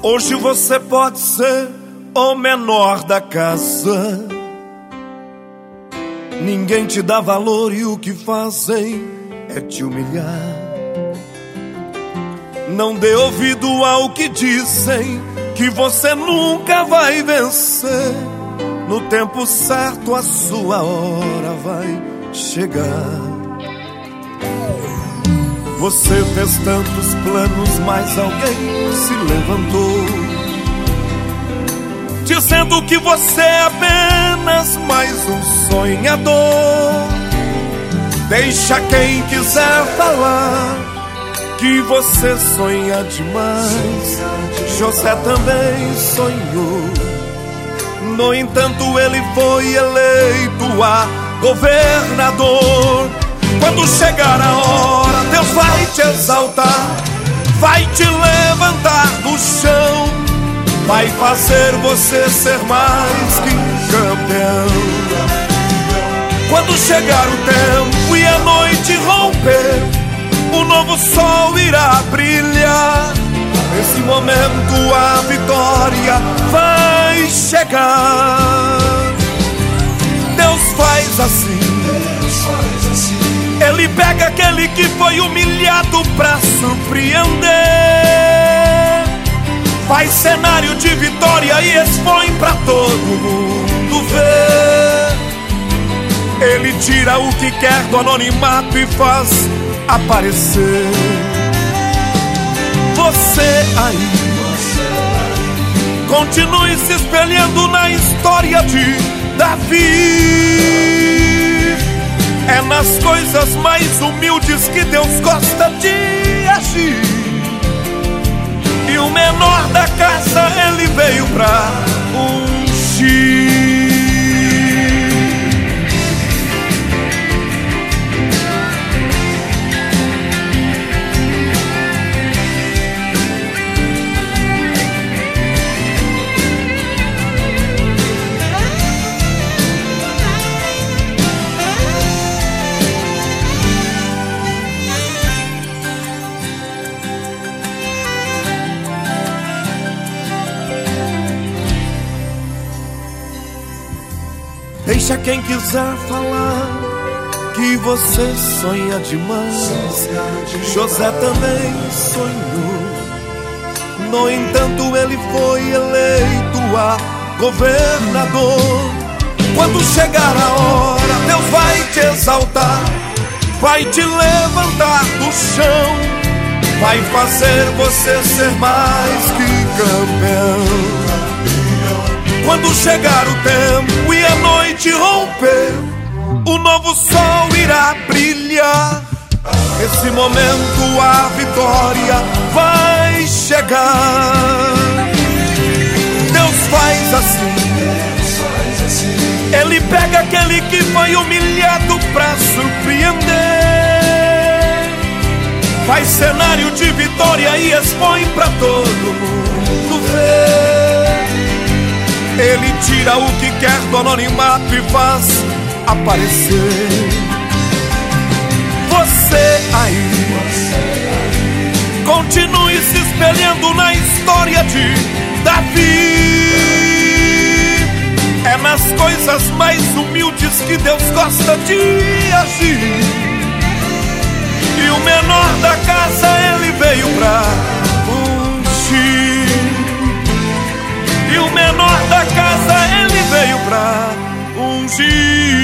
Hoje você pode ser o menor da casa. Ninguém te dá valor e o que fazem é te humilhar. Não dê ouvido ao que dizem, que você nunca vai vencer. No tempo certo a sua hora vai chegar. Você fez tantos planos, mas alguém se levantou, dizendo que você é apenas mais um sonhador. Deixa quem quiser falar que você sonha demais. José também sonhou. No entanto, ele foi eleito a governador. Quando chegar a hora, Deus vai te exaltar, vai te levantar do chão, vai fazer você ser mais que um campeão. Quando chegar o tempo e a noite romper, o novo sol irá brilhar. Nesse momento a vitória vai chegar. Deus faz assim. Ele pega aquele que foi humilhado pra surpreender, faz cenário de vitória e expõe pra todo mundo ver. Ele tira o que quer do anonimato e faz aparecer. Você aí, continue se espelhando na história de Davi. É nas coisas mais humildes que Deus gosta de agir. E o menor da casa ele veio pra ungir. Deixa quem quiser falar que você sonha demais. José também sonhou. No entanto, ele foi eleito a governador. Quando chegar a hora, Deus vai te exaltar, vai te levantar do chão, vai fazer você ser mais que campeão. Quando chegar o tempo e a noite romper, o novo sol irá brilhar. Nesse momento a vitória vai chegar. Deus faz assim. Ele pega aquele que foi humilhado pra surpreender, faz cenário de vitória e expõe pra todo mundo ver. Ele tira o que quer do anonimato e faz aparecer. Você aí, continue se espelhando na história de Davi. É nas coisas mais humildes que Deus gosta de agir. E o menor da casa ele veio pra ungir. E o menor da casa ele veio pra ungir.